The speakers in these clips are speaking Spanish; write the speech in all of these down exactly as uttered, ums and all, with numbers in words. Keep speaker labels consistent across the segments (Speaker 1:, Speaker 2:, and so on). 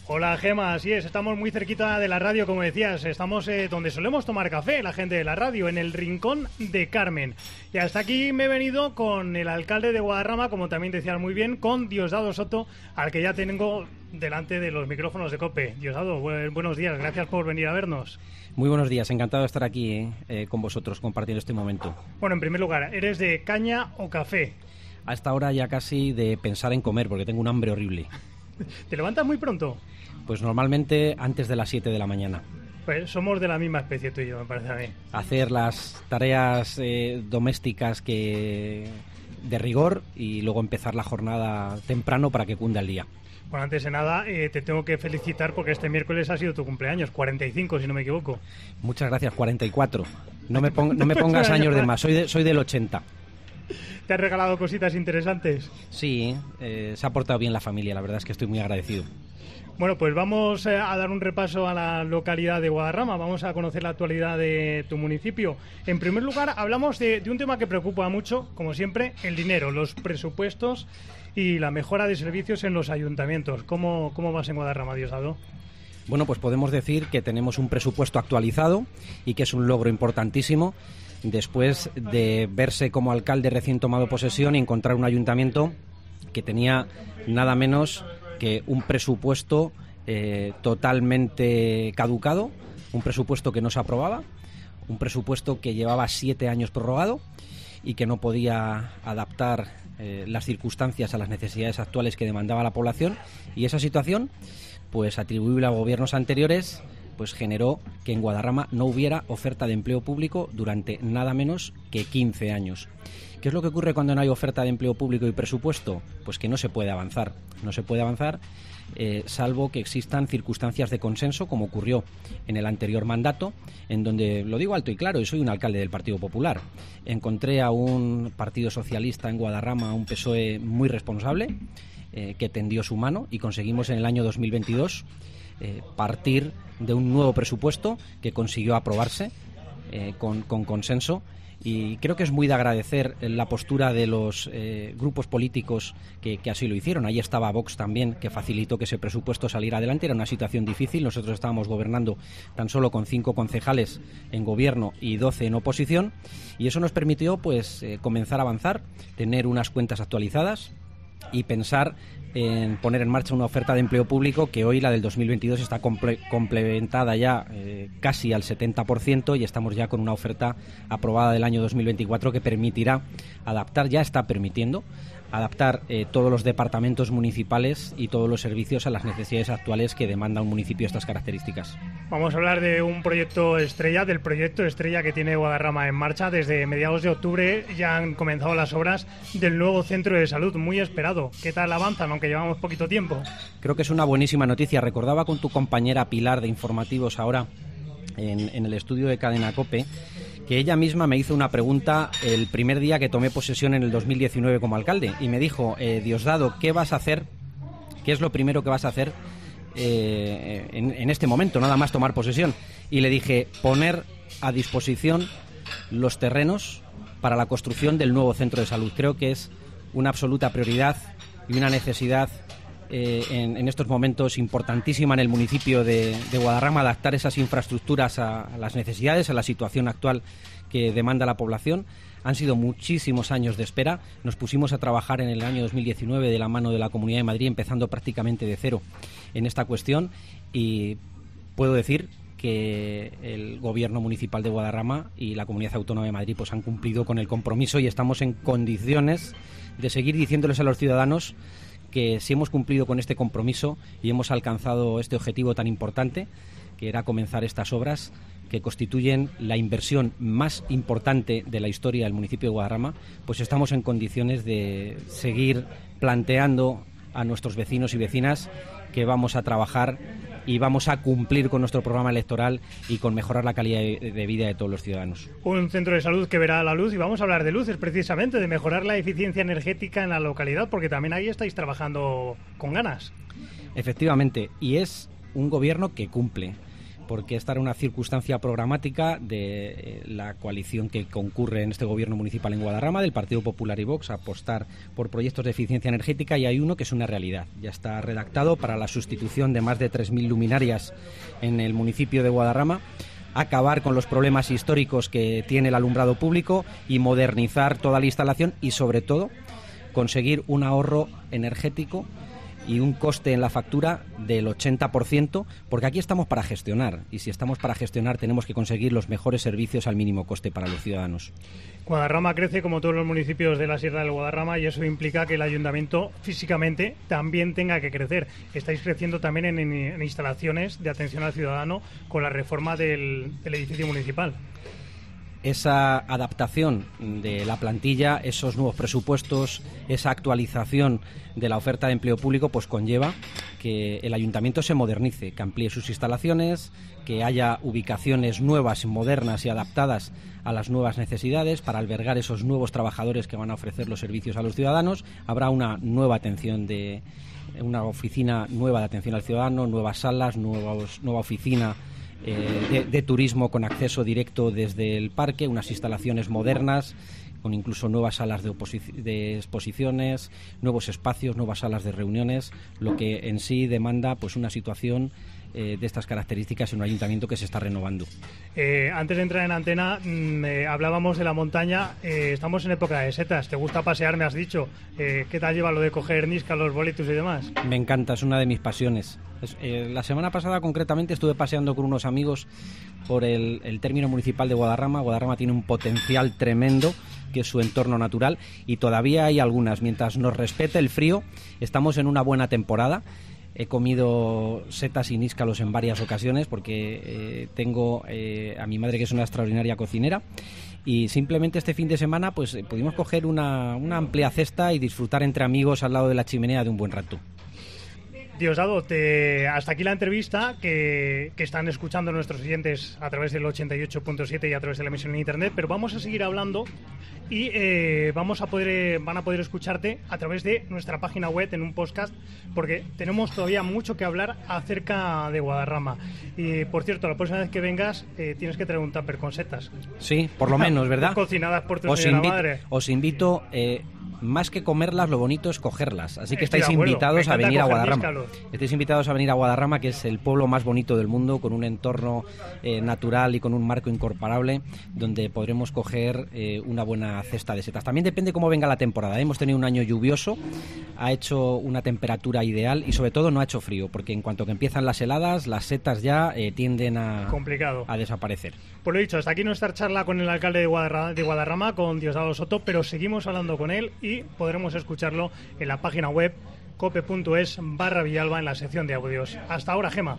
Speaker 1: Hola Gema, así es, estamos muy cerquita de la radio, como decías, estamos eh, donde solemos tomar café, la gente de la radio, en el Rincón de Carmen. Y hasta aquí me he venido con el alcalde de Guadarrama, como también decías muy bien, con Diosdado Soto, al que ya tengo delante de los micrófonos de COPE. Diosdado, bu- buenos días, gracias por venir a vernos.
Speaker 2: Muy buenos días, encantado de estar aquí eh, eh, con vosotros compartiendo este momento.
Speaker 1: Bueno, en primer lugar, ¿eres de caña o café?
Speaker 2: A esta hora ya casi de pensar en comer, porque tengo un hambre horrible.
Speaker 1: ¿Te levantas muy pronto?
Speaker 2: Pues normalmente antes de las siete de la mañana.
Speaker 1: Pues somos de la misma especie tú y yo, me parece a mí.
Speaker 2: Hacer las tareas eh, domésticas que de rigor y luego empezar la jornada temprano para que cunda el día.
Speaker 1: Bueno, antes de nada, eh, te tengo que felicitar porque este miércoles ha sido tu cumpleaños, cuarenta y cinco si no me equivoco.
Speaker 2: Muchas gracias, cuarenta y cuatro. No me, pon, no me pongas años de más, soy, de, soy del ochenta.
Speaker 1: ¿Te has regalado cositas interesantes?
Speaker 2: Sí, eh, se ha portado bien la familia, la verdad es que estoy muy agradecido.
Speaker 1: Bueno, pues vamos eh, a dar un repaso a la localidad de Guadarrama, vamos a conocer la actualidad de tu municipio. En primer lugar, hablamos de, de un tema que preocupa mucho, como siempre, el dinero, los presupuestos y la mejora de servicios en los ayuntamientos. ¿Cómo, cómo vas en Guadarrama, Diosdado?
Speaker 2: Bueno, pues podemos decir que tenemos un presupuesto actualizado y que es un logro importantísimo después de verse como alcalde recién tomado posesión y encontrar un ayuntamiento que tenía nada menos que un presupuesto eh, totalmente caducado, un presupuesto que no se aprobaba, un presupuesto que llevaba siete años prorrogado y que no podía adaptar eh, las circunstancias a las necesidades actuales que demandaba la población, y esa situación, pues atribuible a gobiernos anteriores, pues generó que en Guadarrama no hubiera oferta de empleo público durante nada menos que quince años. ¿Qué es lo que ocurre cuando no hay oferta de empleo público y presupuesto? Pues que no se puede avanzar. No se puede avanzar eh, salvo que existan circunstancias de consenso, como ocurrió en el anterior mandato, en donde, lo digo alto y claro, yo soy un alcalde del Partido Popular. Encontré a un Partido Socialista en Guadarrama, a un P S O E muy responsable, eh, que tendió su mano y conseguimos en el año dos mil veintidós eh, partir de un nuevo presupuesto que consiguió aprobarse eh, con, con consenso. Y creo que es muy de agradecer la postura de los eh, grupos políticos que, que así lo hicieron. Ahí estaba Vox también, que facilitó que ese presupuesto saliera adelante. Era una situación difícil. Nosotros estábamos gobernando tan solo con cinco concejales en gobierno y doce en oposición. Y eso nos permitió pues eh, comenzar a avanzar, tener unas cuentas actualizadas y pensar en poner en marcha una oferta de empleo público que hoy, la del dos mil veintidós, está comple- complementada ya eh, casi al setenta por ciento, y estamos ya con una oferta aprobada del año dos mil veinticuatro que permitirá adaptar, ya está permitiendo adaptar eh, todos los departamentos municipales y todos los servicios a las necesidades actuales que demanda un municipio de estas características.
Speaker 1: Vamos a hablar de un proyecto estrella, del proyecto estrella que tiene Guadarrama en marcha. Desde mediados de octubre ya han comenzado las obras del nuevo centro de salud, muy esperado. ¿Qué tal avanzan, aunque llevamos poquito tiempo?
Speaker 2: Creo que es una buenísima noticia. Recordaba con tu compañera Pilar de Informativos ahora en, en el estudio de Cadena COPE que ella misma me hizo una pregunta el primer día que tomé posesión en el dos mil diecinueve como alcalde, y me dijo, eh, Diosdado, ¿qué vas a hacer? ¿Qué es lo primero que vas a hacer eh, en, en este momento, nada más tomar posesión? Y le dije, poner a disposición los terrenos para la construcción del nuevo centro de salud. Creo que es una absoluta prioridad y una necesidad eh, en, en estos momentos importantísima en el municipio de, de Guadarrama, adaptar esas infraestructuras a, a las necesidades, a la situación actual que demanda la población. Han sido muchísimos años de espera. Nos pusimos a trabajar en el año dos mil diecinueve de la mano de la Comunidad de Madrid, empezando prácticamente de cero en esta cuestión, y puedo decir que el Gobierno Municipal de Guadarrama y la Comunidad Autónoma de Madrid pues han cumplido con el compromiso, y estamos en condiciones de seguir diciéndoles a los ciudadanos que si hemos cumplido con este compromiso y hemos alcanzado este objetivo tan importante, que era comenzar estas obras que constituyen la inversión más importante de la historia del municipio de Guadarrama, pues estamos en condiciones de seguir planteando a nuestros vecinos y vecinas que vamos a trabajar y vamos a cumplir con nuestro programa electoral y con mejorar la calidad de vida de todos los ciudadanos.
Speaker 1: Un centro de salud que verá la luz, y vamos a hablar de luces precisamente, de mejorar la eficiencia energética en la localidad, porque también ahí estáis trabajando con ganas.
Speaker 2: Efectivamente, y es un gobierno que cumple. porque esta era una circunstancia programática de eh, la coalición que concurre en este gobierno municipal en Guadarrama, del Partido Popular y Vox, a apostar por proyectos de eficiencia energética, y hay uno que es una realidad. Ya está redactado para la sustitución de más de tres mil luminarias en el municipio de Guadarrama, acabar con los problemas históricos que tiene el alumbrado público y modernizar toda la instalación y, sobre todo, conseguir un ahorro energético y un coste en la factura del ochenta por ciento, porque aquí estamos para gestionar, y si estamos para gestionar tenemos que conseguir los mejores servicios al mínimo coste para los ciudadanos.
Speaker 1: Guadarrama crece como todos los municipios de la Sierra del Guadarrama, y eso implica que el ayuntamiento físicamente también tenga que crecer. Estáis creciendo también en, en, en instalaciones de atención al ciudadano con la reforma del, del edificio municipal.
Speaker 2: Esa adaptación de la plantilla, esos nuevos presupuestos, esa actualización de la oferta de empleo público, pues conlleva que el ayuntamiento se modernice, que amplíe sus instalaciones, que haya ubicaciones nuevas, modernas y adaptadas a las nuevas necesidades para albergar esos nuevos trabajadores que van a ofrecer los servicios a los ciudadanos. Habrá una nueva atención de una oficina nueva de atención al ciudadano, nuevas salas, nuevos, nueva oficina Eh, de, de turismo con acceso directo desde el parque, unas instalaciones modernas con incluso nuevas salas de, de exposiciones, nuevos espacios, nuevas salas de reuniones, lo que en sí demanda pues una situación eh, de estas características en un ayuntamiento que se está renovando.
Speaker 1: Eh, antes de entrar en antena, mmm, eh, hablábamos de la montaña. Eh, estamos en época de setas. ¿Te gusta pasear, me has dicho? Eh, ¿Qué tal lleva lo de coger nisca, los bolitos y demás?
Speaker 2: Me encanta, es una de mis pasiones. Es, eh, la semana pasada concretamente estuve paseando con unos amigos por el, el término municipal de Guadarrama. Guadarrama tiene un potencial tremendo, que es su entorno natural, y todavía hay algunas. Mientras nos respete el frío, estamos en una buena temporada. He comido setas y níscalos en varias ocasiones porque eh, tengo eh, a mi madre, que es una extraordinaria cocinera, y simplemente este fin de semana pues eh, pudimos coger una, una amplia cesta y disfrutar entre amigos al lado de la chimenea de un buen rato.
Speaker 1: Diosdado, te, hasta aquí la entrevista que, que están escuchando nuestros oyentes a través del ochenta y ocho punto siete y a través de la emisión en internet, pero vamos a seguir hablando y eh, vamos a poder, van a poder escucharte a través de nuestra página web en un podcast, porque tenemos todavía mucho que hablar acerca de Guadarrama. Y por cierto, la próxima vez que vengas eh, tienes que traer un tupper con setas.
Speaker 2: Sí, por lo menos, ¿verdad?
Speaker 1: Cocinadas por tu
Speaker 2: os
Speaker 1: señora
Speaker 2: invito,
Speaker 1: madre.
Speaker 2: Os invito... Eh, más que comerlas, lo bonito es cogerlas. Así que
Speaker 1: Estoy
Speaker 2: estáis
Speaker 1: abuelo,
Speaker 2: invitados a venir a Guadarrama.
Speaker 1: Níscalos.
Speaker 2: Estáis invitados a venir a Guadarrama, que es el pueblo más bonito del mundo, con un entorno eh, natural y con un marco incomparable, donde podremos coger eh, una buena cesta de setas. También depende cómo venga la temporada. Hemos tenido un año lluvioso, ha hecho una temperatura ideal y sobre todo no ha hecho frío, porque en cuanto que empiezan las heladas, las setas ya eh, tienden a,
Speaker 1: Complicado.
Speaker 2: a desaparecer.
Speaker 1: Pues lo dicho, hasta aquí nuestra charla con el alcalde de Guadarrama, de Guadarrama, con Diosdado Soto, pero seguimos hablando con él y podremos escucharlo en la página web cope.es barra Villalba en la sección de audios. Hasta ahora, Gema.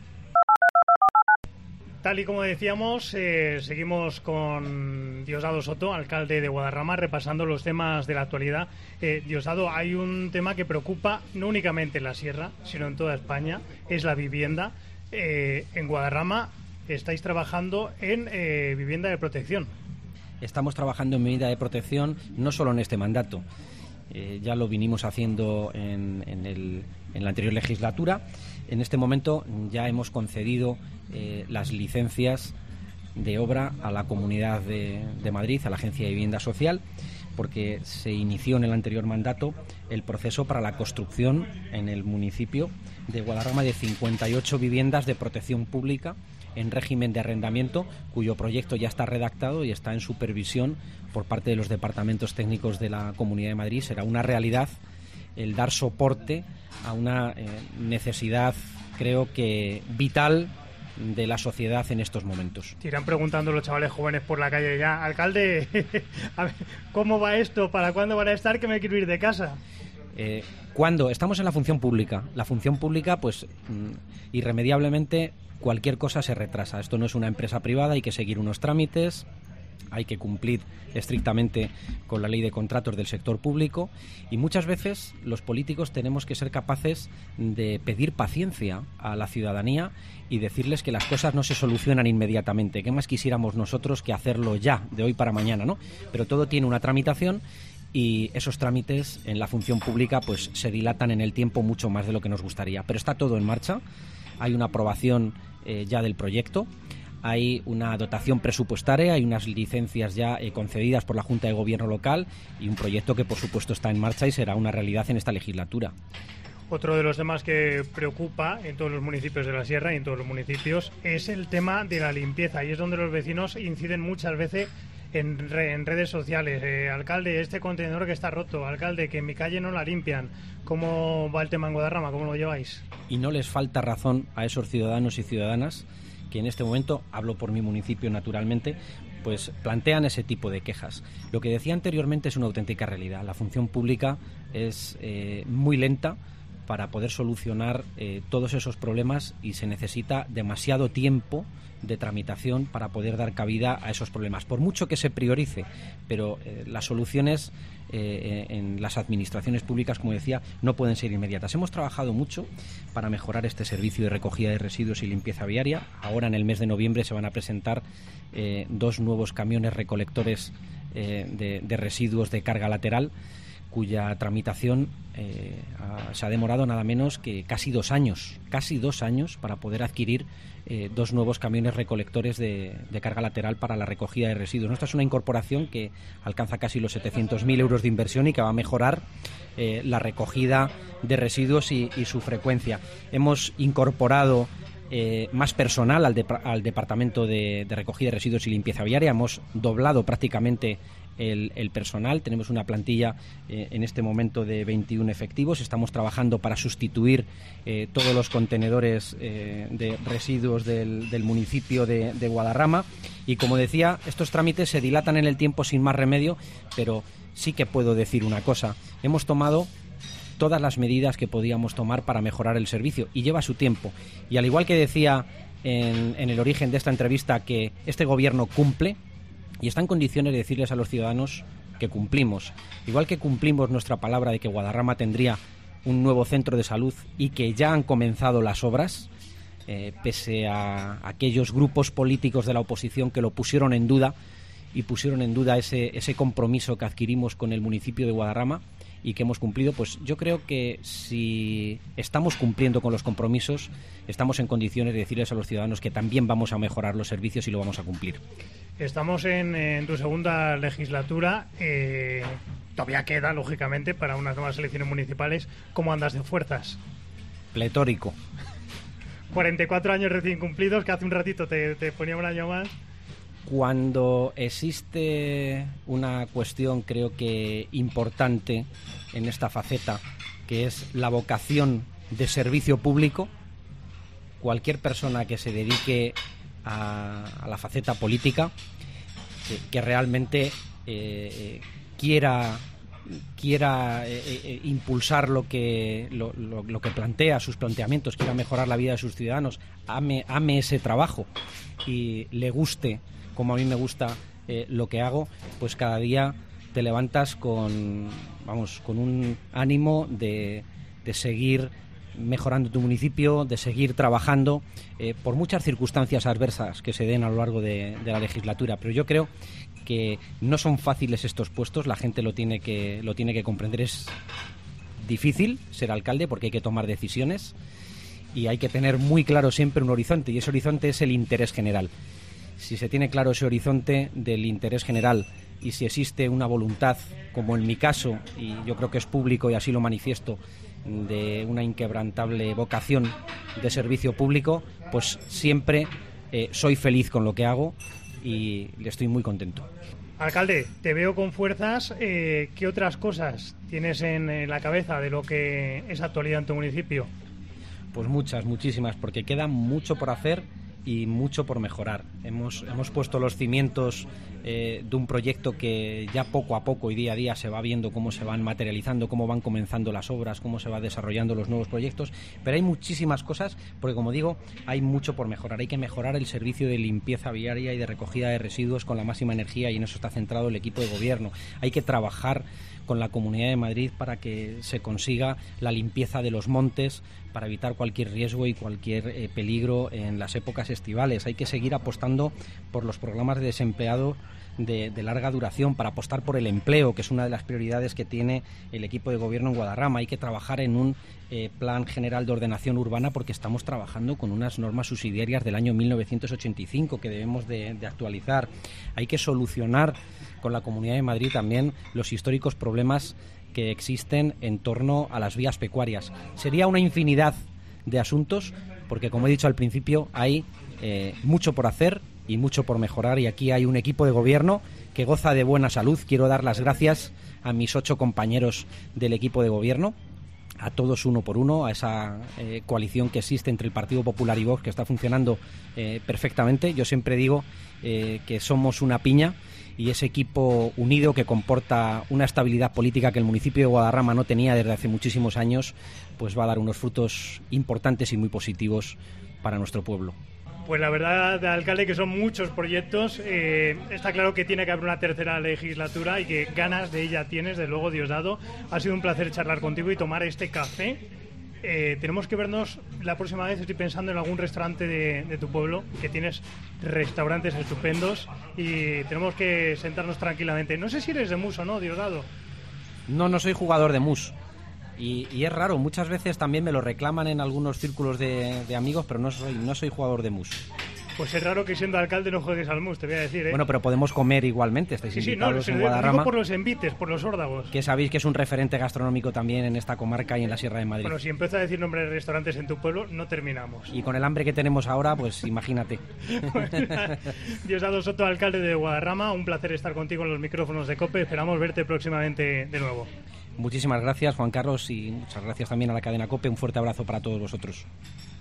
Speaker 1: Tal y como decíamos, eh, seguimos con Diosdado Soto, alcalde de Guadarrama, repasando los temas de la actualidad. Eh, Diosdado, hay un tema que preocupa no únicamente en la Sierra, sino en toda España, es la vivienda. Eh, en Guadarrama estáis trabajando en eh, vivienda de protección.
Speaker 2: Estamos trabajando en vivienda de protección no solo en este mandato. Eh, ya lo vinimos haciendo en, en, el, en la anterior legislatura. En este momento ya hemos concedido eh, las licencias de obra a la Comunidad de, de Madrid, a la Agencia de Vivienda Social, porque se inició en el anterior mandato el proceso para la construcción en el municipio de Guadarrama de cincuenta y ocho viviendas de protección pública en régimen de arrendamiento, cuyo proyecto ya está redactado y está en supervisión por parte de los departamentos técnicos de la Comunidad de Madrid. Será una realidad el dar soporte a una eh, necesidad, creo que vital, de la sociedad en estos momentos.
Speaker 1: Te irán preguntando los chavales jóvenes por la calle ya: alcalde, a ver, ¿cómo va esto? ¿Para cuándo van a estar? Que me quiero ir de casa.
Speaker 2: Eh, ¿Cuándo? Estamos en la función pública. La función pública, pues, mm, irremediablemente, cualquier cosa se retrasa. Esto no es una empresa privada, hay que seguir unos trámites, hay que cumplir estrictamente con la ley de contratos del sector público, y muchas veces los políticos tenemos que ser capaces de pedir paciencia a la ciudadanía y decirles que las cosas no se solucionan inmediatamente. ¿Qué más quisiéramos nosotros que hacerlo ya, de hoy para mañana, ¿no? Pero todo tiene una tramitación, y esos trámites en la función pública pues se dilatan en el tiempo mucho más de lo que nos gustaría. Pero está todo en marcha. Hay una aprobación eh, ya del proyecto. Hay una dotación presupuestaria, hay unas licencias ya eh, concedidas por la Junta de Gobierno local y un proyecto que por supuesto está en marcha y será una realidad en esta legislatura.
Speaker 1: Otro de los temas que preocupa en todos los municipios de la Sierra y en todos los municipios es el tema de la limpieza, y es donde los vecinos inciden muchas veces en, re, en redes sociales. Eh, alcalde, este contenedor que está roto, alcalde, que en mi calle no la limpian. ¿Cómo va el tema en Guadarrama? ¿Cómo lo lleváis?
Speaker 2: Y no les falta razón a esos ciudadanos y ciudadanas que en este momento, hablo por mi municipio naturalmente, pues plantean ese tipo de quejas. Lo que decía anteriormente es una auténtica realidad. La función pública es eh, muy lenta para poder solucionar eh, todos esos problemas y se necesita demasiado tiempo de tramitación para poder dar cabida a esos problemas, por mucho que se priorice, pero eh, las soluciones eh, en las administraciones públicas, como decía, no pueden ser inmediatas. Hemos trabajado mucho para mejorar este servicio de recogida de residuos y limpieza viaria. Ahora, en el mes de noviembre, se van a presentar eh, dos nuevos camiones recolectores eh, de, de residuos de carga lateral, cuya tramitación eh, ha, se ha demorado nada menos que casi dos años, casi dos años para poder adquirir eh, dos nuevos camiones recolectores de, de carga lateral para la recogida de residuos. Esta es una incorporación que alcanza casi los setecientos mil euros de inversión y que va a mejorar eh, la recogida de residuos y, y su frecuencia. Hemos incorporado Eh, más personal al, de, al Departamento de, de Recogida de Residuos y Limpieza Viaria. Hemos doblado prácticamente el, el personal. Tenemos una plantilla eh, en este momento de veintiún efectivos. Estamos trabajando para sustituir eh, todos los contenedores eh, de residuos del, del municipio de, de Guadarrama. Y como decía, estos trámites se dilatan en el tiempo sin más remedio, pero sí que puedo decir una cosa. Hemos tomado todas las medidas que podíamos tomar para mejorar el servicio y lleva su tiempo. Y al igual que decía en, en el origen de esta entrevista que este gobierno cumple y está en condiciones de decirles a los ciudadanos que cumplimos, igual que cumplimos nuestra palabra de que Guadarrama tendría un nuevo centro de salud y que ya han comenzado las obras, eh, pese a aquellos grupos políticos de la oposición que lo pusieron en duda y pusieron en duda ese, ese compromiso que adquirimos con el municipio de Guadarrama y que hemos cumplido. Pues yo creo que si estamos cumpliendo con los compromisos, estamos en condiciones de decirles a los ciudadanos que también vamos a mejorar los servicios y lo vamos a cumplir.
Speaker 1: Estamos en, en tu segunda legislatura, eh, todavía queda, lógicamente, para unas nuevas elecciones municipales. ¿Cómo andas de fuerzas?
Speaker 2: Pletórico.
Speaker 1: cuarenta y cuatro años recién cumplidos, que hace un ratito te, te ponía un año más.
Speaker 2: Cuando existe una cuestión, creo que importante en esta faceta, que es la vocación de servicio público, cualquier persona que se dedique a, a la faceta política, que, que realmente eh, quiera quiera eh, eh, impulsar lo que lo, lo, lo que plantea, sus planteamientos, quiera mejorar la vida de sus ciudadanos, ame, ame ese trabajo y le guste como a mí me gusta eh, lo que hago, pues cada día te levantas con, vamos, con un ánimo de, de seguir mejorando tu municipio, de seguir trabajando eh, por muchas circunstancias adversas que se den a lo largo de, de la legislatura. Pero yo creo que no son fáciles estos puestos, la gente lo tiene que, lo tiene que comprender. Es difícil ser alcalde porque hay que tomar decisiones y hay que tener muy claro siempre un horizonte, y ese horizonte es el interés general. Si se tiene claro ese horizonte del interés general y si existe una voluntad, como en mi caso, y yo creo que es público y así lo manifiesto, de una inquebrantable vocación de servicio público, pues siempre eh, soy feliz con lo que hago y le estoy muy contento.
Speaker 1: Alcalde, te veo con fuerzas. Eh, ¿Qué otras cosas tienes en, en la cabeza de lo que es actualidad en tu municipio?
Speaker 2: Pues muchas, muchísimas, porque queda mucho por hacer y mucho por mejorar. Hemos, hemos puesto los cimientos eh, de un proyecto que ya poco a poco y día a día se va viendo cómo se van materializando, cómo van comenzando las obras, cómo se va desarrollando los nuevos proyectos, pero hay muchísimas cosas, porque como digo, hay mucho por mejorar. Hay que mejorar el servicio de limpieza viaria y de recogida de residuos con la máxima energía, y en eso está centrado el equipo de gobierno. Hay que trabajar con la Comunidad de Madrid para que se consiga la limpieza de los montes, para evitar cualquier riesgo y cualquier eh, peligro en las épocas festivales, hay que seguir apostando por los programas de desempleado de, de larga duración, para apostar por el empleo, que es una de las prioridades que tiene el equipo de gobierno en Guadarrama. Hay que trabajar en un eh, plan general de ordenación urbana, porque estamos trabajando con unas normas subsidiarias del año mil novecientos ochenta y cinco que debemos de, de actualizar. Hay que solucionar con la Comunidad de Madrid también los históricos problemas que existen en torno a las vías pecuarias. Sería una infinidad de asuntos, porque como he dicho al principio, hay eh, mucho por hacer y mucho por mejorar, y aquí hay un equipo de gobierno que goza de buena salud. Quiero dar las gracias a mis ocho compañeros del equipo de gobierno, a todos uno por uno, a esa eh, coalición que existe entre el Partido Popular y Vox, que está funcionando eh, perfectamente. Yo siempre digo eh, que somos una piña, y ese equipo unido, que comporta una estabilidad política que el municipio de Guadarrama no tenía desde hace muchísimos años, pues va a dar unos frutos importantes y muy positivos para nuestro pueblo.
Speaker 1: Pues la verdad, alcalde, que son muchos proyectos. Eh, está claro que tiene que haber una tercera legislatura y que ganas de ella tienes, de luego, Diosdado. Ha sido un placer charlar contigo y tomar este café. Eh, tenemos que vernos la próxima vez. Estoy pensando en algún restaurante de, de tu pueblo, que tienes restaurantes estupendos, y tenemos que sentarnos tranquilamente. No sé si eres de mus o no, Diosdado.
Speaker 2: No, no soy jugador de mus. Y, y es raro, muchas veces también me lo reclaman en algunos círculos de, de amigos, pero no soy, no soy jugador de mus.
Speaker 1: Pues es raro que siendo alcalde no juegues al mus, te voy a decir, ¿eh?
Speaker 2: Bueno, pero podemos comer igualmente, estáis
Speaker 1: sí,
Speaker 2: invitados
Speaker 1: sí, no,
Speaker 2: en Guadarrama.
Speaker 1: Digo por los envites, por los órdagos.
Speaker 2: Que sabéis que es un referente gastronómico también en esta comarca y en la Sierra de Madrid.
Speaker 1: Bueno, si empiezo a decir nombres de restaurantes en tu pueblo, no terminamos.
Speaker 2: Y con el hambre que tenemos ahora, pues imagínate.
Speaker 1: Diosdado Soto, alcalde de Guadarrama, un placer estar contigo en los micrófonos de COPE. Esperamos verte próximamente de nuevo.
Speaker 2: Muchísimas gracias, Juan Carlos, y muchas gracias también a la cadena COPE. Un fuerte abrazo para todos vosotros.